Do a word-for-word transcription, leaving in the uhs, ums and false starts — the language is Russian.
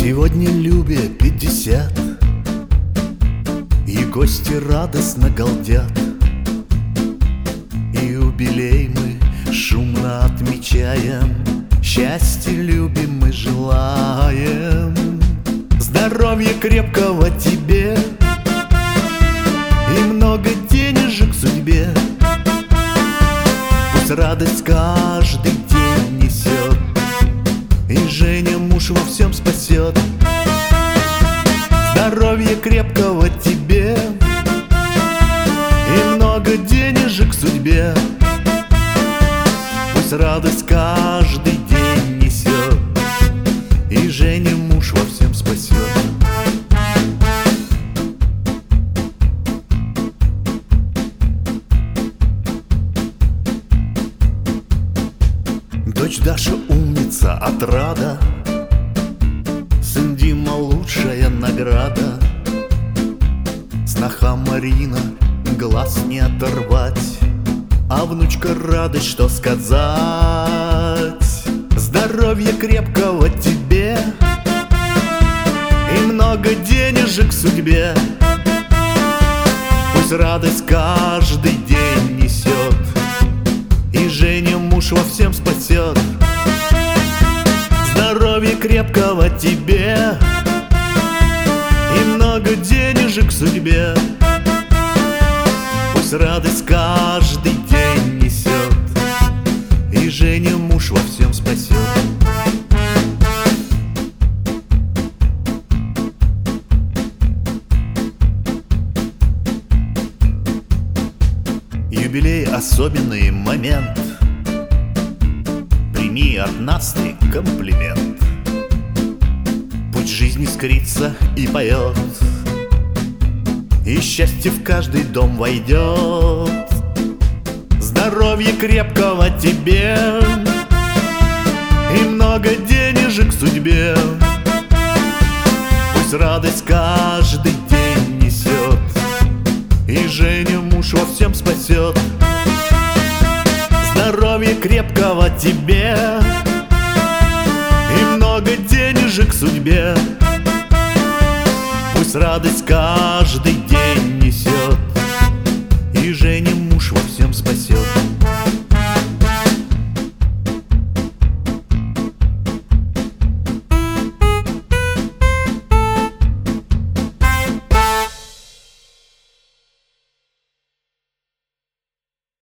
Сегодня Любе пятьдесят, и гости радостно галдят. И юбилей мы шумно отмечаем, счастья Любе мы желаем. Здоровья крепкого тебе и много денежек судьбе. Пусть радость каждый день несет, и Женя муж во всем спасет. Здоровья крепкого тебе и много денежек судьбе. Пусть радость каждый день несет, и Женя муж во всем спасет. Дочь Даша умница, отрада, сын Дима лучшая награда. Сноха Марина глаз не оторвать, а внучка радость, что сказать. Здоровья крепкого тебе и много денежек судьбе. Пусть радость каждый день несет, и Женя муж во всем спасет. Здоровья крепкого тебе и много денежек судьбе. Пусть радость каждый день несет, и Женя муж во всем спасет. Юбилей — особенный момент, прими от нас ты комплимент. Пусть жизнь искрится и поет, и счастье в каждый дом войдет. Здоровья крепкого тебе и много денежек судьбе. Пусть радость каждый день несет, и Женя муж во всем спасет. Здоровья крепкого тебе и много денежек судьбе. Пусть радость каждый день несет, и Женя муж во